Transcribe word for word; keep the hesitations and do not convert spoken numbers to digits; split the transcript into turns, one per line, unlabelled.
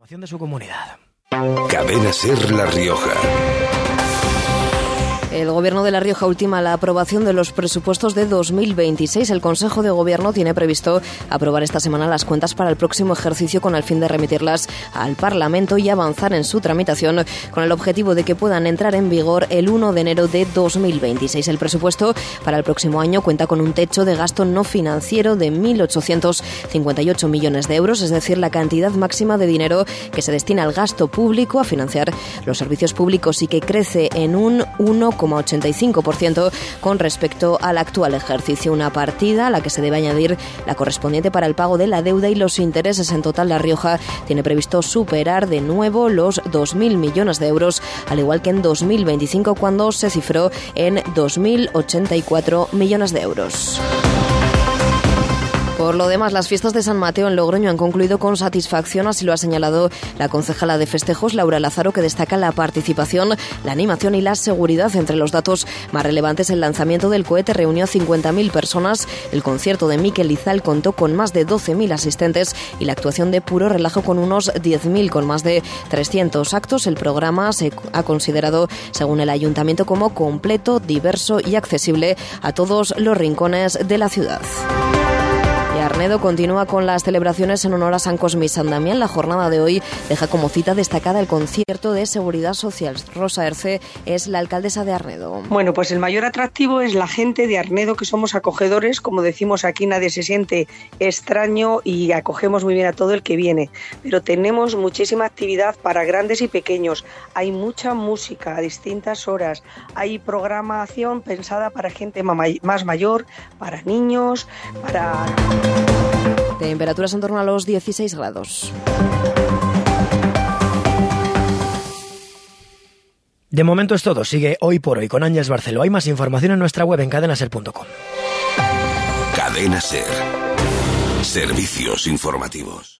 información de su comunidad.
Cadena SER La Rioja.
El Gobierno de La Rioja ultima la aprobación de los presupuestos de dos mil veintiséis. El Consejo de Gobierno tiene previsto aprobar esta semana las cuentas para el próximo ejercicio con el fin de remitirlas al Parlamento y avanzar en su tramitación con el objetivo de que puedan entrar en vigor el uno de enero de dos mil veintiséis. El presupuesto para el próximo año cuenta con un techo de gasto no financiero de mil ochocientos cincuenta y ocho millones de euros, es decir, la cantidad máxima de dinero que se destina al gasto público a financiar los servicios públicos y que crece en un uno coma ochenta y cinco por ciento con respecto al actual ejercicio. Una partida a la que se debe añadir la correspondiente para el pago de la deuda y los intereses. En total, La Rioja tiene previsto superar de nuevo los dos mil millones de euros, al igual que en dos mil veinticinco, cuando se cifró en dos mil ochenta y cuatro millones de euros. Por lo demás, las fiestas de San Mateo en Logroño han concluido con satisfacción, así lo ha señalado la concejala de festejos, Laura Lázaro, que destaca la participación, la animación y la seguridad. Entre los datos más relevantes, el lanzamiento del cohete reunió a cincuenta mil personas, el concierto de Mikel Izal contó con más de doce mil asistentes y la actuación de Puro Relajo con unos diez mil, con más de trescientos actos. El programa se ha considerado, según el ayuntamiento, como completo, diverso y accesible a todos los rincones de la ciudad. Arnedo continúa con las celebraciones en honor a San Cosme y San Damián. La jornada de hoy deja como cita destacada el concierto de Seguridad Social. Rosa Erce es la alcaldesa de Arnedo.
Bueno, pues el mayor atractivo es la gente de Arnedo, que somos acogedores. Como decimos aquí, nadie se siente extraño y acogemos muy bien a todo el que viene. Pero tenemos muchísima actividad para grandes y pequeños. Hay mucha música a distintas horas. Hay programación pensada para gente más mayor, para niños, para...
Temperaturas en torno a los dieciséis grados.
De momento es todo. Sigue Hoy por Hoy con Ángeles Barceló. Hay más información en nuestra web en cadena ser punto com.
Cadena SER. Servicios informativos.